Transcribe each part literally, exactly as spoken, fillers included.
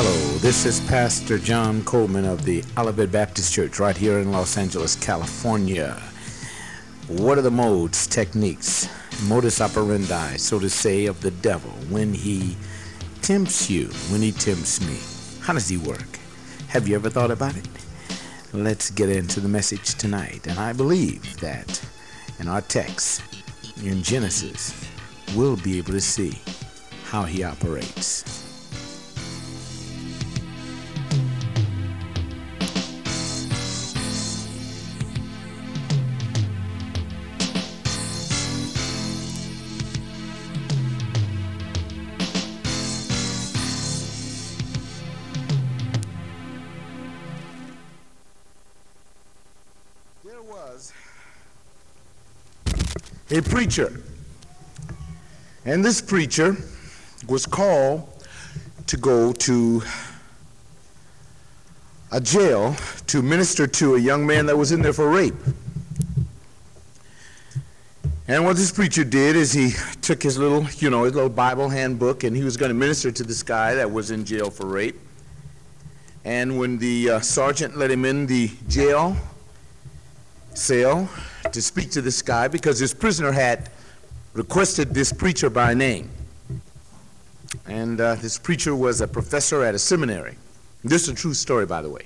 Hello, this is Pastor John Coleman of the Olivet Baptist Church right here in Los Angeles, California. What are the modes, techniques, modus operandi, so to say, of the devil when he tempts you, when he tempts me? How does he work? Have you ever thought about it? Let's get into the message tonight. And I believe that in our text, in Genesis, we'll be able to see how he operates. A preacher, and this preacher was called to go to a jail to minister to a young man that was in there for rape. And what this preacher did is he took his little, you know, his little Bible handbook, and he was going to minister to this guy that was in jail for rape. And when the uh, sergeant let him in the jail cell to speak to this guy, because this prisoner had requested this preacher by name. And uh, this preacher was a professor at a seminary. This is a true story, by the way.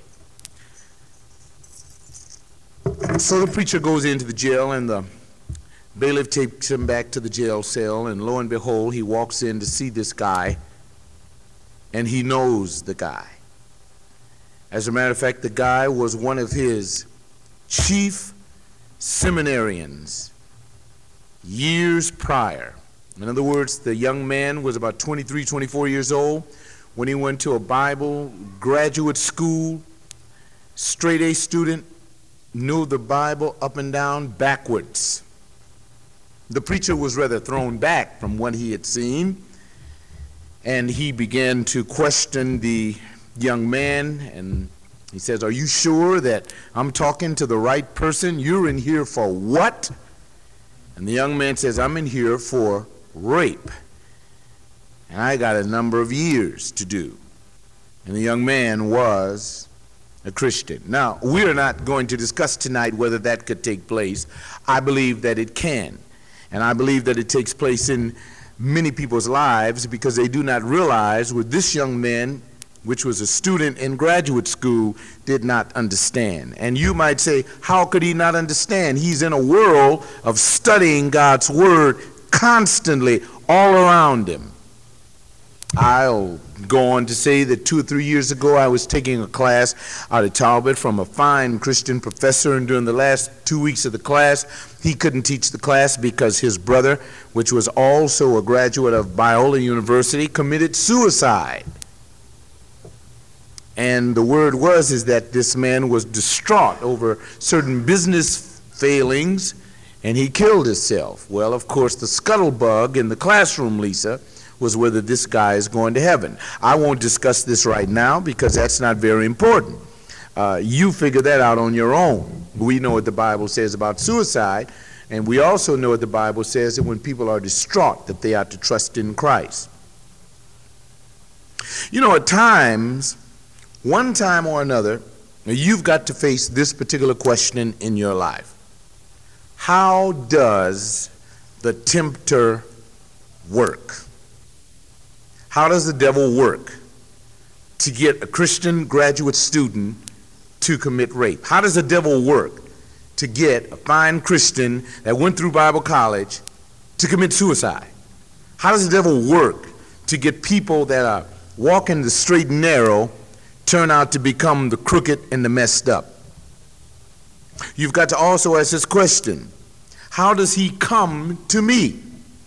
So the preacher goes into the jail, and the bailiff takes him back to the jail cell, and lo and behold, he walks in to see this guy, and he knows the guy. As a matter of fact, the guy was one of his chief seminarians years prior. In other words, the young man was about twenty-three, twenty-four years old when he went to a Bible graduate school, straight A student, knew the Bible up and down backwards. The preacher was rather thrown back from what he had seen, and he began to question the young man, and he says, "Are you sure that I'm talking to the right person? You're in here for what?" And the young man says, "I'm in here for rape. And I got a number of years to do." And the young man was a Christian. Now, we're not going to discuss tonight whether that could take place. I believe that it can. And I believe that it takes place in many people's lives because they do not realize what this young man, which was a student in graduate school, did not understand. And you might say, how could he not understand? He's in a world of studying God's Word constantly all around him. I'll go on to say that two or three years ago, I was taking a class out of Talbot from a fine Christian professor, and during the last two weeks of the class, he couldn't teach the class because his brother, which was also a graduate of Biola University, committed suicide. And the word was is that this man was distraught over certain business failings, and he killed himself. Well, of course, the scuttlebug in the classroom, Lisa, was whether this guy is going to heaven. I won't discuss this right now because that's not very important. Uh, you figure that out on your own. We know what the Bible says about suicide, and we also know what the Bible says that when people are distraught, that they ought to trust in Christ. You know, at times, one time or another, you've got to face this particular question in your life. How does the tempter work? How does the devil work to get a Christian graduate student to commit rape? How does the devil work to get a fine Christian that went through Bible college to commit suicide? How does the devil work to get people that are walking the straight and narrow turn out to become the crooked and the messed up? You've got to also ask this question: how does he come to me?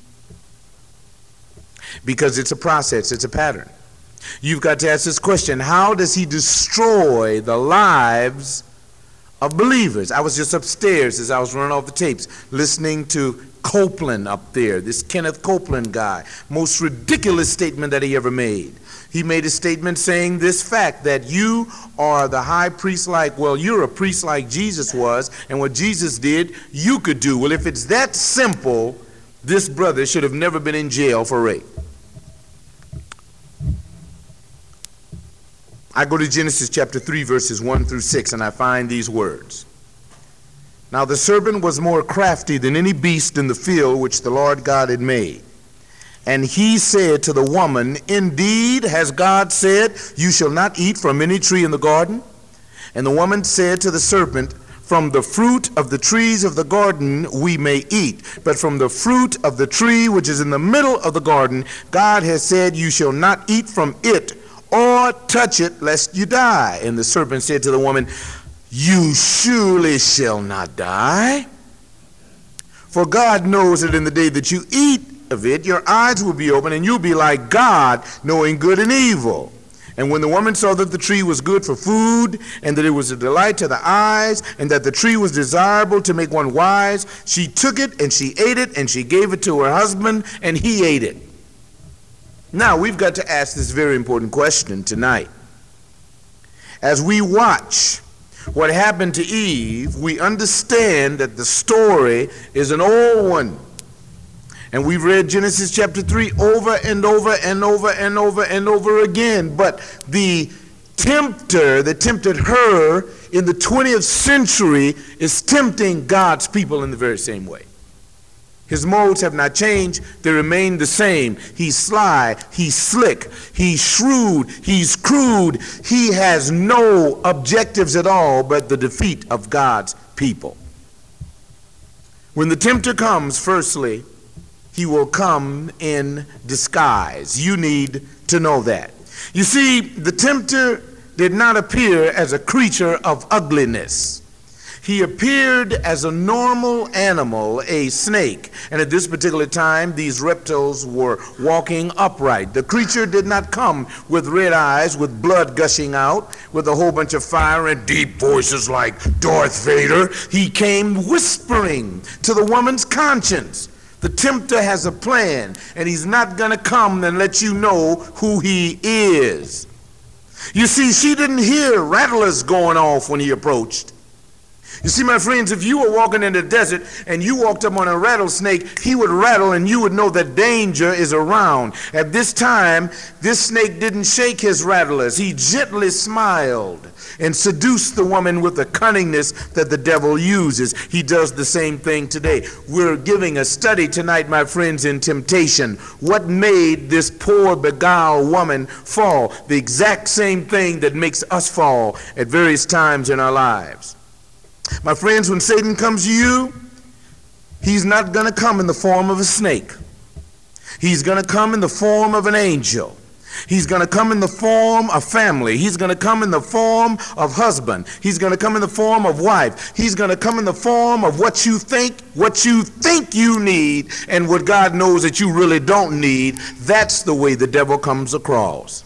Because it's a process, it's a pattern. You've got to ask this question: how does he destroy the lives of believers? I was just upstairs as I was running off the tapes, listening to Copeland up there, this Kenneth Copeland guy, most ridiculous statement that he ever made. He made a statement saying this fact, that you are the high priest like, well, you're a priest like Jesus was, and what Jesus did, you could do. Well, if it's that simple, this brother should have never been in jail for rape. I go to Genesis chapter three, verses one through six, and I find these words. Now the serpent was more crafty than any beast in the field which the Lord God had made. And he said to the woman, indeed, has God said, you shall not eat from any tree in the garden? And the woman said to the serpent, from the fruit of the trees of the garden we may eat, but from the fruit of the tree which is in the middle of the garden, God has said, you shall not eat from it or touch it, lest you die. And the serpent said to the woman, you surely shall not die. For God knows that in the day that you eat of it, your eyes will be open, and you'll be like God, knowing good and evil. And when the woman saw that the tree was good for food, and that it was a delight to the eyes, and that the tree was desirable to make one wise, she took it, and she ate it, and she gave it to her husband, and he ate it. Now, we've got to ask this very important question tonight. As we watch what happened to Eve, we understand that the story is an old one. And we've read Genesis chapter three over and over and over and over and over again. But the tempter that tempted her in the twentieth century is tempting God's people in the very same way. His modes have not changed. They remain the same. He's sly. He's slick. He's shrewd. He's crude. He has no objectives at all but the defeat of God's people. When the tempter comes, firstly, he will come in disguise. You need to know that. You see, the tempter did not appear as a creature of ugliness. He appeared as a normal animal, a snake. And at this particular time, these reptiles were walking upright. The creature did not come with red eyes, with blood gushing out, with a whole bunch of fire and deep voices like Darth Vader. He came whispering to the woman's conscience. The tempter has a plan, and he's not going to come and let you know who he is. You see, she didn't hear rattlers going off when he approached. You see, my friends, if you were walking in the desert and you walked up on a rattlesnake, he would rattle and you would know that danger is around. At this time, this snake didn't shake his rattlers. He gently smiled and seduced the woman with the cunningness that the devil uses. He does the same thing today. We're giving a study tonight, my friends, in temptation. What made this poor beguiled woman fall? The exact same thing that makes us fall at various times in our lives. My friends, when Satan comes to you, he's not going to come in the form of a snake. He's going to come in the form of an angel. He's going to come in the form of family. He's going to come in the form of husband. He's going to come in the form of wife. He's going to come in the form of what you think, what you think you need, and what God knows that you really don't need. That's the way the devil comes across.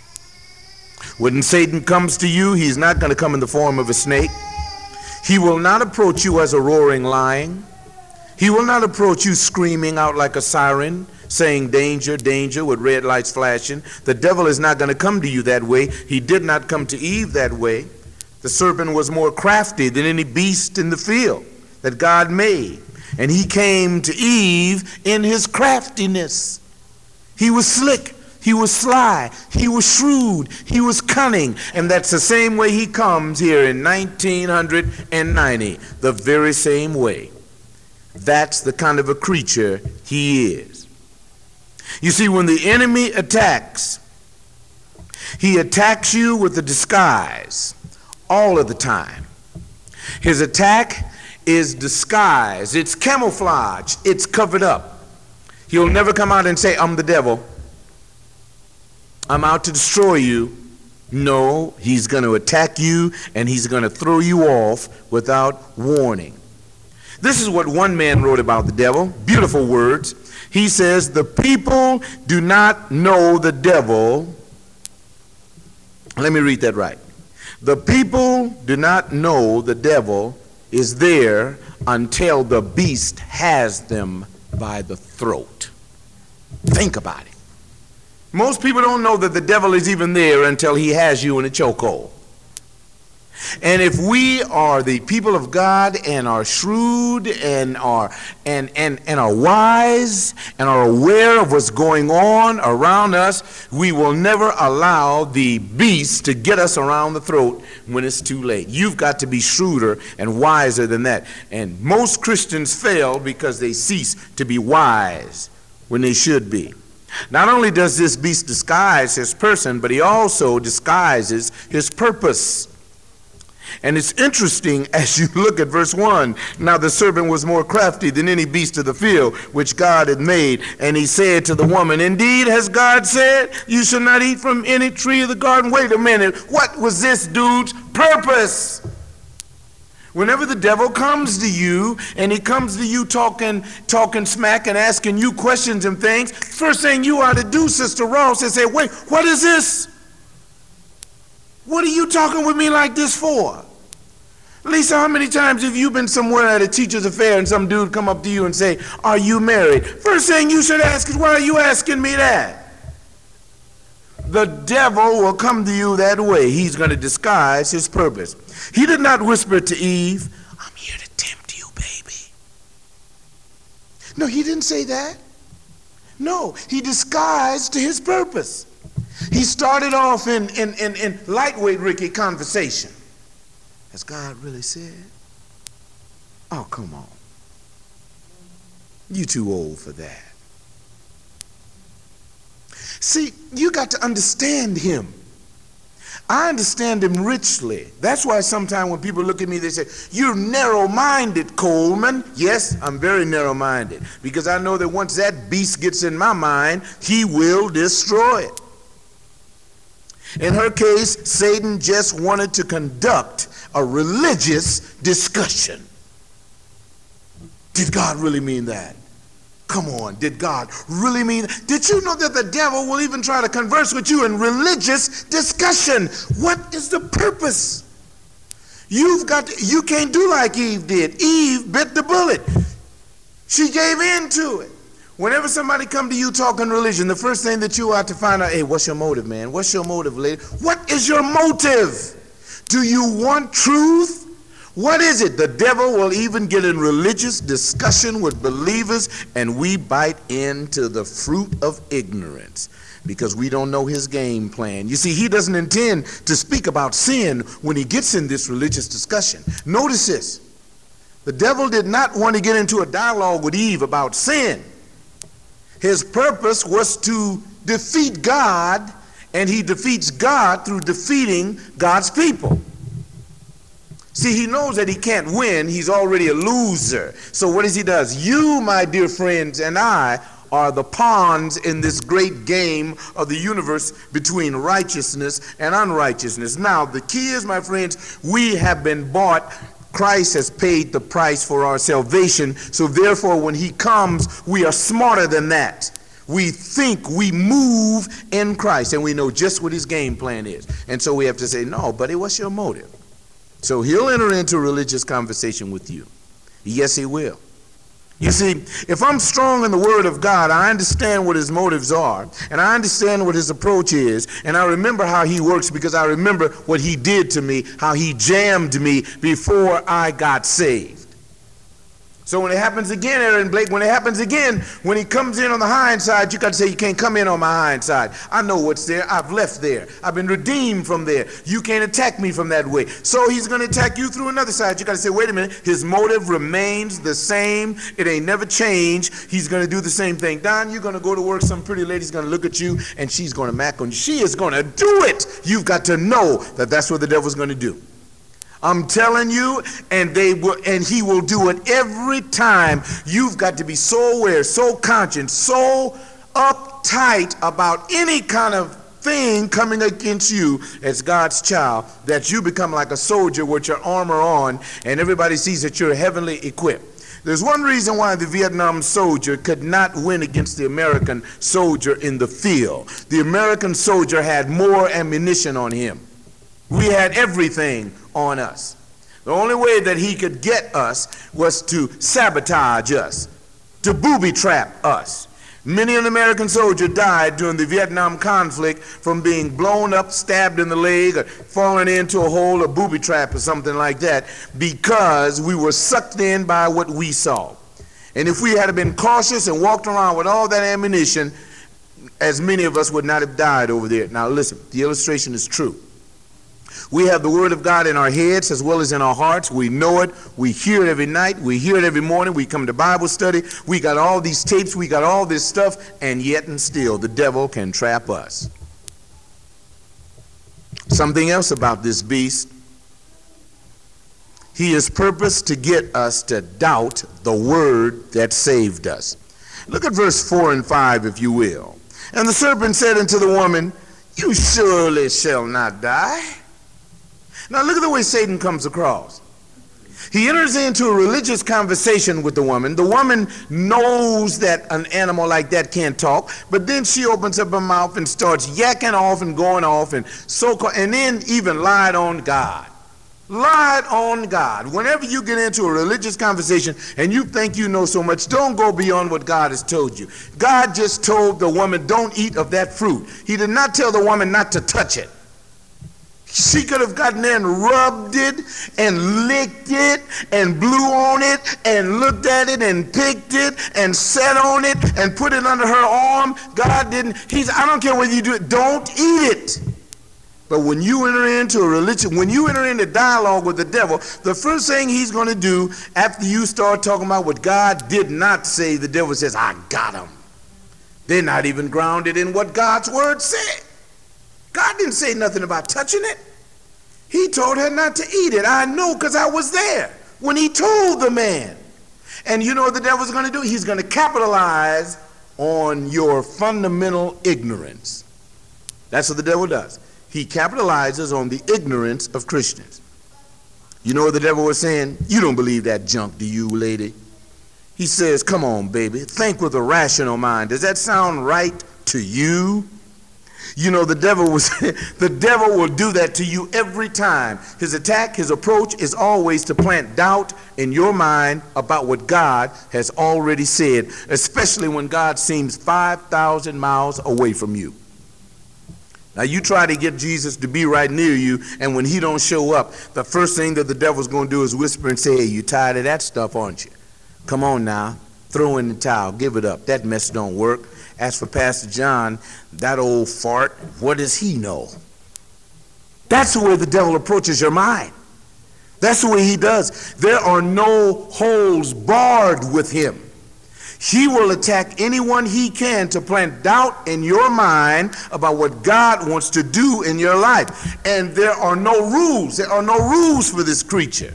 When Satan comes to you, he's not going to come in the form of a snake. He will not approach you as a roaring lion. He will not approach you screaming out like a siren, saying danger, danger, with red lights flashing. The devil is not going to come to you that way. He did not come to Eve that way. The serpent was more crafty than any beast in the field that God made. And he came to Eve in his craftiness. He was slick. He was sly, he was shrewd, he was cunning, and that's the same way he comes here in nineteen ninety, the very same way. That's the kind of a creature he is. You see, when the enemy attacks, he attacks you with a disguise all of the time. His attack is disguise, it's camouflage, it's covered up. He'll never come out and say, I'm the devil. I'm out to destroy you. No, he's going to attack you and he's going to throw you off without warning. This is what one man wrote about the devil. Beautiful words. He says, the people do not know the devil. Let me read that right. The people do not know the devil is there until the beast has them by the throat. Think about it. Most people don't know that the devil is even there until he has you in a chokehold. And if we are the people of God and are shrewd and are and, and, and are wise and are aware of what's going on around us, we will never allow the beast to get us around the throat when it's too late. You've got to be shrewder and wiser than that. And most Christians fail because they cease to be wise when they should be. Not only does this beast disguise his person, but he also disguises his purpose. And it's interesting as you look at verse one. Now the serpent was more crafty than any beast of the field which God had made. And he said to the woman, indeed, has God said, you shall not eat from any tree of the garden? Wait a minute. What was this dude's purpose? Whenever the devil comes to you and he comes to you talking, talking smack and asking you questions and things, first thing you ought to do, Sister Ross, is say, wait, what is this? What are you talking with me like this for? Lisa, how many times have you been somewhere at a teacher's affair and some dude come up to you and say, are you married? First thing you should ask is, why are you asking me that? The devil will come to you that way. He's going to disguise his purpose. He did not whisper to Eve, I'm here to tempt you, baby. No, he didn't say that. No, he disguised his purpose. He started off in, in, in, in lightweight, Ricky, conversation. Has God really said? Oh, come on. You're too old for that. See, you got to understand him. I understand him richly. That's why sometimes when people look at me, they say, you're narrow-minded, Coleman. Yes, I'm very narrow-minded, because I know that once that beast gets in my mind, he will destroy it. In her case, Satan just wanted to conduct a religious discussion. Did God really mean that? Come on, did God really mean that? Did you know that the devil will even try to converse with you in religious discussion? What is the purpose? You've got to, you can't do like Eve did. Eve bit the bullet. She gave in to it. Whenever somebody come to you talking religion, the first thing that you ought to find out, hey, what's your motive, man? What's your motive, lady? What is your motive? Do you want truth? What is it? The devil will even get in religious discussion with believers, and we bite into the fruit of ignorance because we don't know his game plan. You see, he doesn't intend to speak about sin when he gets in this religious discussion. Notice this. The devil did not want to get into a dialogue with Eve about sin. His purpose was to defeat God, and he defeats God through defeating God's people. See, he knows that he can't win. He's already a loser. So what does he do? You, my dear friends, and I are the pawns in this great game of the universe between righteousness and unrighteousness. Now, the key is, my friends, we have been bought. Christ has paid the price for our salvation. So therefore, when he comes, we are smarter than that. We think, we move in Christ, and we know just what his game plan is. And so we have to say, no, buddy, what's your motive? So he'll enter into a religious conversation with you. Yes, he will. You see, if I'm strong in the Word of God, I understand what his motives are, and I understand what his approach is, and I remember how he works because I remember what he did to me, how he jammed me before I got saved. So when it happens again, Aaron Blake, when it happens again, when he comes in on the hind side, you got to say, you can't come in on my hind side. I know what's there. I've left there. I've been redeemed from there. You can't attack me from that way. So he's going to attack you through another side. You got to say, wait a minute. His motive remains the same. It ain't never changed. He's going to do the same thing. Don, you're going to go to work. Some pretty lady's going to look at you, and she's going to mac on you. She is going to do it. You've got to know that that's what the devil's going to do. I'm telling you, and they will, and he will do it every time. You've got to be so aware, so conscious, so uptight about any kind of thing coming against you as God's child that you become like a soldier with your armor on, and everybody sees that you're heavenly equipped. There's one reason why the Vietnam soldier could not win against the American soldier in the field. The American soldier had more ammunition on him. We had everything on us. The only way that he could get us was to sabotage us, to booby trap us. Many an American soldier died during the Vietnam conflict from being blown up, stabbed in the leg, or falling into a hole, a booby trap or something like that, because we were sucked in by what we saw. And if we had been cautious and walked around with all that ammunition, as many of us would not have died over there. Now listen, the illustration is true. We have the Word of God in our heads as well as in our hearts. We know it. We hear it every night. We hear it every morning. We come to Bible study. We got all these tapes. We got all this stuff. And yet and still, the devil can trap us. Something else about this beast. He is purposed to get us to doubt the Word that saved us. Look at verse four and five, if you will. And the serpent said unto the woman, you surely shall not die. Now look at the way Satan comes across. He enters into a religious conversation with the woman. The woman knows that an animal like that can't talk, but then she opens up her mouth and starts yakking off and going off and so and then even lied on God. Lied on God. Whenever you get into a religious conversation and you think you know so much, don't go beyond what God has told you. God just told the woman, don't eat of that fruit. He did not tell the woman not to touch it. She could have gotten there and rubbed it and licked it and blew on it and looked at it and picked it and sat on it and put it under her arm. God didn't. He's, I don't care whether you do it. Don't eat it. But when you enter into a religion, when you enter into dialogue with the devil, the first thing he's going to do after you start talking about what God did not say, the devil says, I got them. They're not even grounded in what God's word said. God didn't say nothing about touching it. He told her not to eat it. I know because I was there when he told the man. And you know what the devil's going to do? He's going to capitalize on your fundamental ignorance. That's what the devil does. He capitalizes on the ignorance of Christians. You know what the devil was saying? You don't believe that junk, do you, lady? He says, come on, baby, think with a rational mind. Does that sound right to you? You know, the devil was the devil will do that to you every time. His attack, his approach is always to plant doubt in your mind about what God has already said, especially when God seems five thousand miles away from you. Now you try to get Jesus to be right near you, and when he don't show up, the first thing that the devil's going to do is whisper and say, hey, you tired of that stuff, aren't you? Come on now, throw in the towel, give it up. That mess don't work. As for Pastor John, that old fart, what does he know? That's the way the devil approaches your mind. That's the way he does. There are no holes barred with him. He will attack anyone he can to plant doubt in your mind about what God wants to do in your life. And there are no rules. There are no rules for this creature.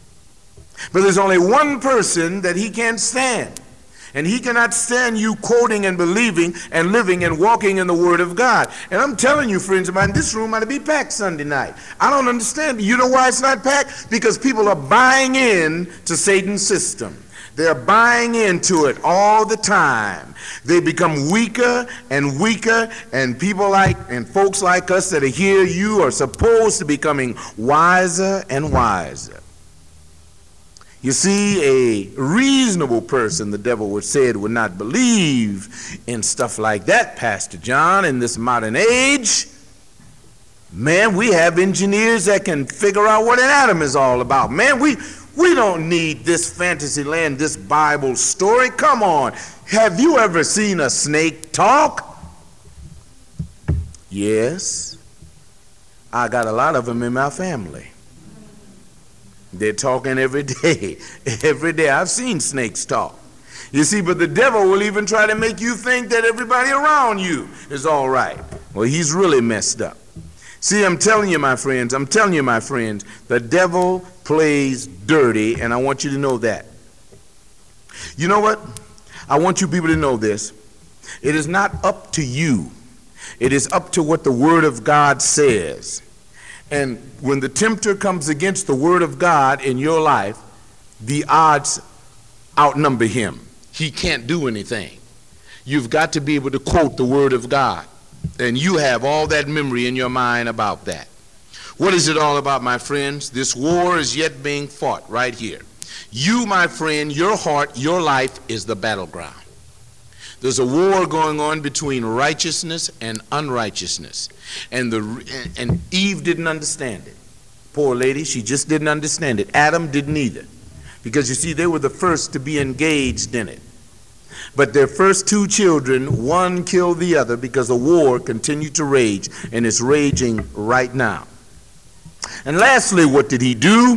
But there's only one person that he can't stand. And he cannot stand you quoting and believing and living and walking in the Word of God. And I'm telling you, friends of mine, this room ought to be packed Sunday night. I don't understand. You know why it's not packed? Because people are buying in to Satan's system. They're buying into it all the time. They become weaker and weaker, and people like and folks like us that are here, you are supposed to be becoming wiser and wiser. You see, a reasonable person, the devil would say, it would not believe in stuff like that, Pastor John, in this modern age. Man, we have engineers that can figure out what an atom is all about. Man, we we don't need this fantasy land, this Bible story. Come on. Have you ever seen a snake talk? Yes. I got a lot of them in my family. They're talking every day. Every day. I've seen snakes talk. You see, but the devil will even try to make you think that everybody around you is all right. Well, he's really messed up. See, I'm telling you, my friends, I'm telling you, my friends, the devil plays dirty, and I want you to know that. You know what? I want you people to know this. It is not up to you. It is up to what the Word of God says. And when the tempter comes against the Word of God in your life, the odds outnumber him. He can't do anything. You've got to be able to quote the Word of God. And you have all that memory in your mind about that. What is it all about, my friends? This war is yet being fought right here. You, my friend, your heart, your life is the battleground. There's a war going on between righteousness and unrighteousness. And, the, and Eve didn't understand it. Poor lady, she just didn't understand it. Adam didn't either. Because you see, they were the first to be engaged in it. But their first two children, one killed the other because the war continued to rage, and it's raging right now. And lastly, what did he do?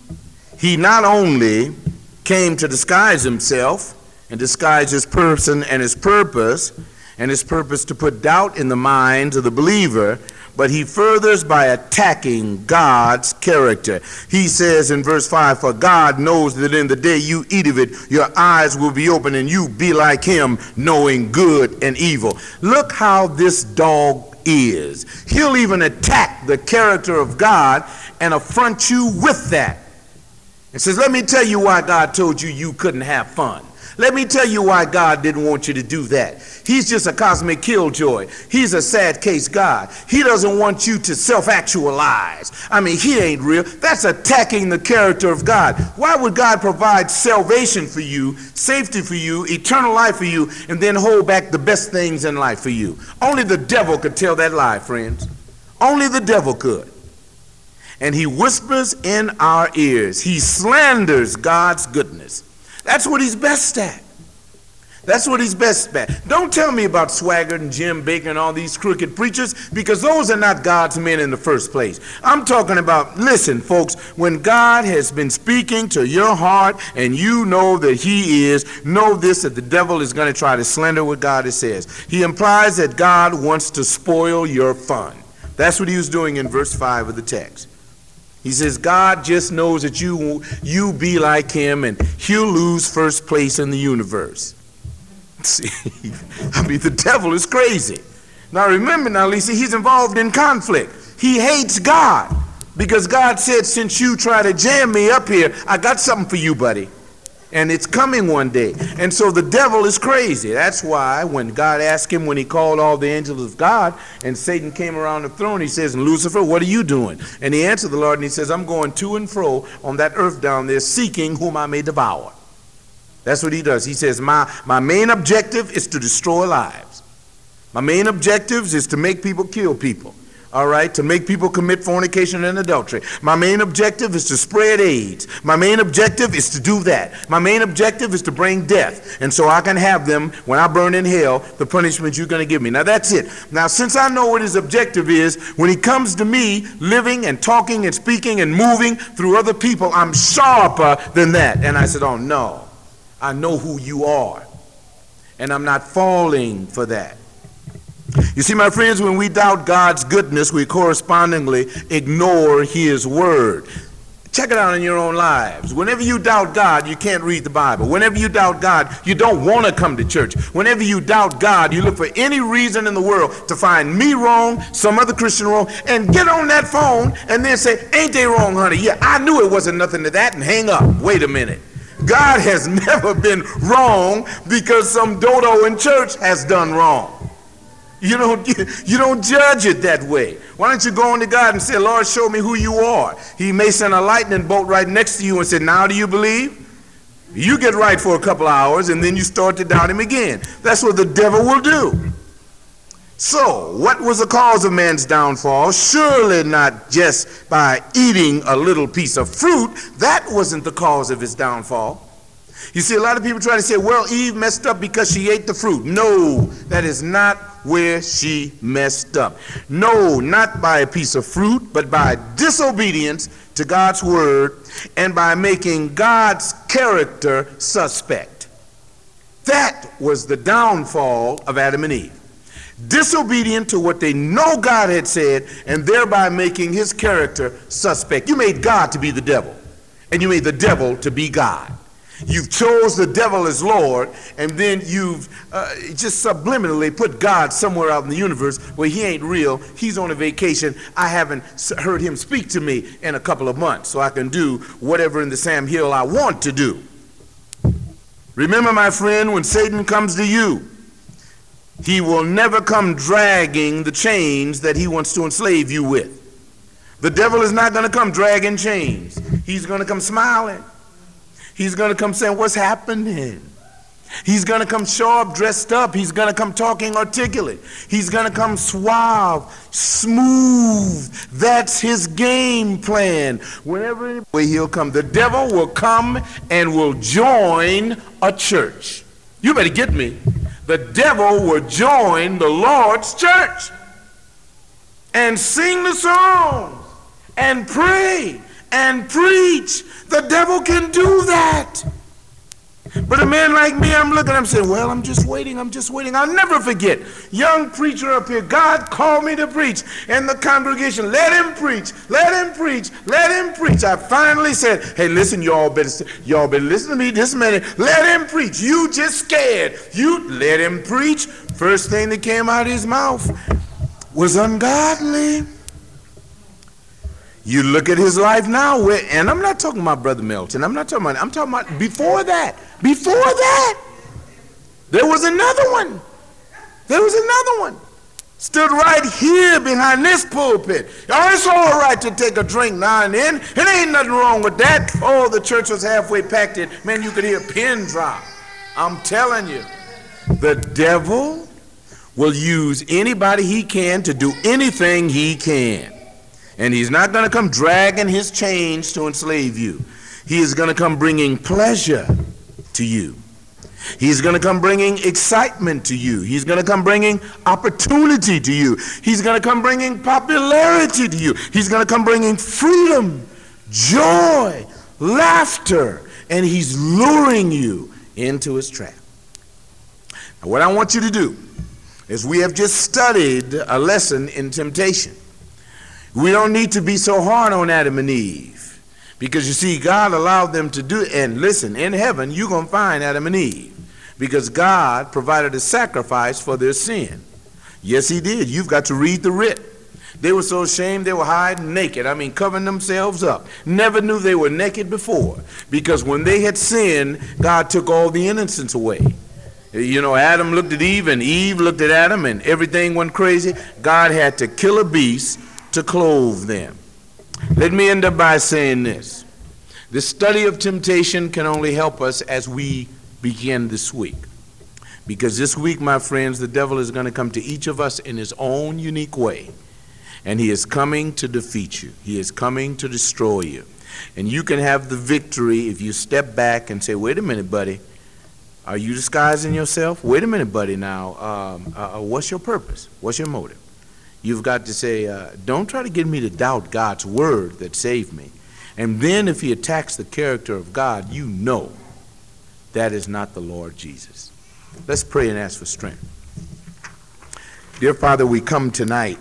He not only came to disguise himself and disguise his person and his purpose, and his purpose to put doubt in the minds of the believer, but he furthers by attacking God's character. He says in verse five, for God knows that in the day you eat of it, your eyes will be open and you be like him, knowing good and evil. Look how this dog is. He'll even attack the character of God and affront you with that. And says, let me tell you why God told you you couldn't have fun. Let me tell you why God didn't want you to do that. He's just a cosmic killjoy. He's a sad case God. He doesn't want you to self-actualize. I mean, he ain't real. That's attacking the character of God. Why would God provide salvation for you, safety for you, eternal life for you, and then hold back the best things in life for you? Only the devil could tell that lie, friends. Only the devil could. And he whispers in our ears. He slanders God's goodness. That's what he's best at. That's what he's best at. Don't tell me about Swaggart and Jim Baker and all these crooked preachers, because those are not God's men in the first place. I'm talking about, listen, folks, when God has been speaking to your heart and you know that he is, know this, that the devil is going to try to slander what God has says. He implies that God wants to spoil your fun. That's what he was doing in verse five of the text. He says, God just knows that you, you be like him and he'll lose first place in the universe. See, I mean, the devil is crazy. Now remember now, Lisa, he's involved in conflict. He hates God because God said, since you try to jam me up here, I got something for you, buddy. And it's coming one day. And so the devil is crazy. That's why when God asked him, when he called all the angels of God, and Satan came around the throne, he says, Lucifer, what are you doing? And he answered the Lord, and he says, I'm going to and fro on that earth down there, seeking whom I may devour. That's what he does. He says, my, my main objective is to destroy lives. My main objective is to make people kill people. All right, to make people commit fornication and adultery. My main objective is to spread AIDS. My main objective is to do that. My main objective is to bring death. And so I can have them, when I burn in hell, the punishment you're going to give me. Now that's it. Now since I know what his objective is, when he comes to me living and talking and speaking and moving through other people, I'm sharper than that. And I said, oh no, I know who you are. And I'm not falling for that. You see, my friends, when we doubt God's goodness, we correspondingly ignore his word. Check it out in your own lives. Whenever you doubt God, you can't read the Bible. Whenever you doubt God, you don't want to come to church. Whenever you doubt God, you look for any reason in the world to find me wrong, some other Christian wrong, and get on that phone and then say, ain't they wrong, honey? Yeah, I knew it wasn't nothing to that, and hang up. Wait a minute. God has never been wrong because some dodo in church has done wrong. You don't, you don't judge it that way. Why don't you go on to God and say, Lord, show me who you are? He may send a lightning bolt right next to you and say, now do you believe? You get right for a couple hours and then you start to doubt him again. That's what the devil will do. So, what was the cause of man's downfall? Surely not just by eating a little piece of fruit. That wasn't the cause of his downfall. You see, a lot of people try to say, well, Eve messed up because she ate the fruit. No, that is not where she messed up. No, not by a piece of fruit, but by disobedience to God's word and by making God's character suspect. That was the downfall of Adam and Eve. Disobedient to what they know God had said and thereby making his character suspect. You made God to be the devil, and you made the devil to be God. You've chose the devil as Lord, and then you've uh, just subliminally put God somewhere out in the universe where he ain't real. He's on a vacation. I haven't heard him speak to me in a couple of months, so I can do whatever in the Sam Hill I want to do. Remember, my friend, when Satan comes to you, he will never come dragging the chains that he wants to enslave you with. The devil is not going to come dragging chains. He's going to come smiling. He's going to come saying, what's happening? He's going to come sharp, dressed up. He's going to come talking articulate. He's going to come suave, smooth. That's his game plan. Whenever he'll come, the devil will come and will join a church. You better get me. The devil will join the Lord's church and sing the songs and pray and preach. The devil can do that. But a man like me, I'm looking, I'm saying, well, I'm just waiting, I'm just waiting. I'll never forget, young preacher up here, God called me to preach. And the congregation, let him preach, let him preach, let him preach. I finally said, hey, listen, y'all better, y'all better listen to me this minute. Let him preach. You just scared. You let him preach. First thing that came out of his mouth was ungodly. You look at his life now, and I'm not talking about Brother Melton. I'm not talking about, I'm talking about before that. Before that, there was another one. There was another one. Stood right here behind this pulpit. Oh, it's all right to take a drink now and then. It ain't nothing wrong with that. Oh, the church was halfway packed in. Man, you could hear a pin drop. I'm telling you, the devil will use anybody he can to do anything he can. And he's not going to come dragging his chains to enslave you. He is going to come bringing pleasure to you. He's going to come bringing excitement to you. He's going to come bringing opportunity to you. He's going to come bringing popularity to you. He's going to come bringing freedom, joy, laughter, and he's luring you into his trap. Now, what I want you to do is, we have just studied a lesson in temptation. We don't need to be so hard on Adam and Eve, because you see, God allowed them to do it. And listen, in heaven, you're going to find Adam and Eve, because God provided a sacrifice for their sin. Yes, he did. You've got to read the writ. They were so ashamed they were hiding naked. I mean, covering themselves up. Never knew they were naked before, because when they had sinned, God took all the innocence away. You know, Adam looked at Eve, and Eve looked at Adam, and everything went crazy. God had to kill a beast to clothe them. Let me end up by saying this. The study of temptation can only help us as we begin this week. Because this week, my friends, the devil is going to come to each of us in his own unique way. And he is coming to defeat you. He is coming to destroy you. And you can have the victory if you step back and say, wait a minute, buddy. Are you disguising yourself? Wait a minute, buddy, now. Um, uh, what's your purpose? What's your motive? You've got to say, uh, don't try to get me to doubt God's word that saved me. And then if he attacks the character of God, you know that is not the Lord Jesus. Let's pray and ask for strength. Dear Father, we come tonight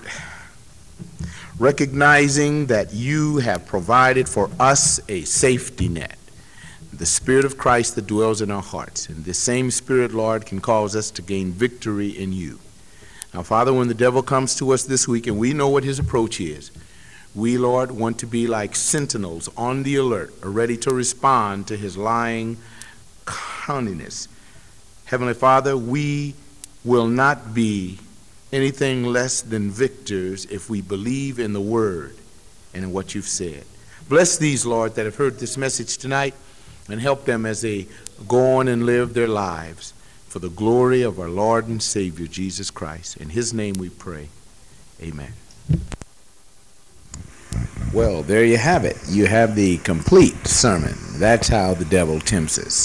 recognizing that you have provided for us a safety net, the Spirit of Christ that dwells in our hearts. And this same Spirit, Lord, can cause us to gain victory in you. Now, Father, when the devil comes to us this week, and we know what his approach is, we, Lord, want to be like sentinels on the alert, ready to respond to his lying cunningness. Heavenly Father, we will not be anything less than victors if we believe in the word and in what you've said. Bless these, Lord, that have heard this message tonight, and help them as they go on and live their lives for the glory of our Lord and Savior, Jesus Christ. In his name we pray. Amen. Well, there you have it. You have the complete sermon. That's how the devil tempts us.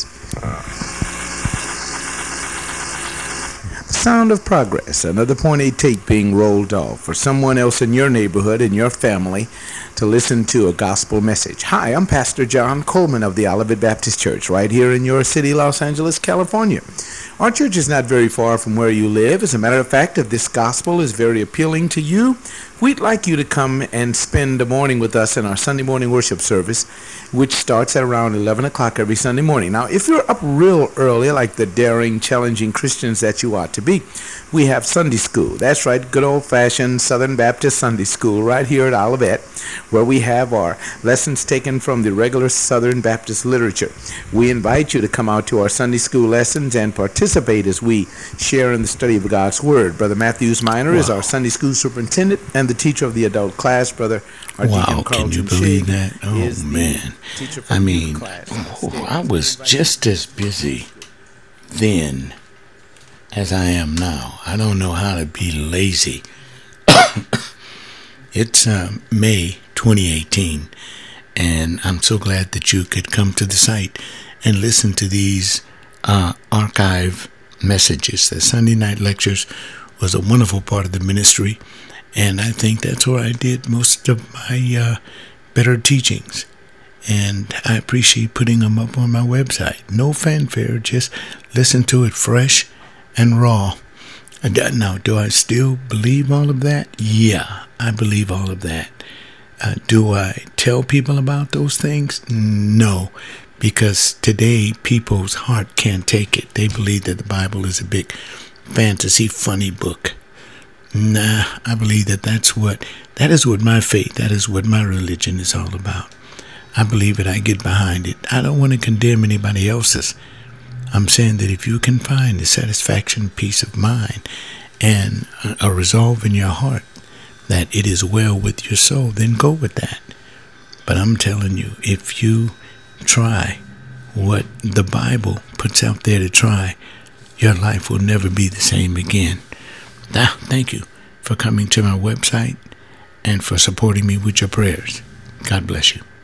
Sound of Progress, another point eight tape being rolled off for someone else in your neighborhood, in your family, to listen to a gospel message. Hi, I'm Pastor John Coleman of the Olivet Baptist Church, right here in your city, Los Angeles, California. Our church is not very far from where you live. As a matter of fact, if this gospel is very appealing to you, we'd like you to come and spend the morning with us in our Sunday morning worship service, which starts at around eleven o'clock every Sunday morning. Now, if you're up real early, like the daring, challenging Christians that you ought to be, we have Sunday school. That's right, good old-fashioned Southern Baptist Sunday school right here at Olivet, where we have our lessons taken from the regular Southern Baptist literature. We invite you to come out to our Sunday school lessons and participate as we share in the study of God's Word. Brother Matthews Minor wow. is our Sunday school superintendent and the teacher of the adult class. Brother Wow, can you believe that? Oh, man. I mean, oh, I was just as busy then as I am now. I don't know how to be lazy. It's uh, May twenty eighteen, and I'm so glad that you could come to the site and listen to these uh, archive messages. The Sunday night lectures was a wonderful part of the ministry, and I think that's where I did most of my uh, better teachings. And I appreciate putting them up on my website. No fanfare, just listen to it fresh and raw. Now, do I still believe all of that? Yeah, I believe all of that. Uh, do I tell people about those things? No, because today people's heart can't take it. They believe that the Bible is a big fantasy, funny book. Nah, I believe that that's what, that is what my faith, that is what my religion is all about. I believe it, I get behind it. I don't want to condemn anybody else's. I'm saying that if you can find the satisfaction, peace of mind, and a resolve in your heart that it is well with your soul, then go with that. But I'm telling you, if you try what the Bible puts out there to try, your life will never be the same again. Ah, thank you for coming to my website and for supporting me with your prayers. God bless you.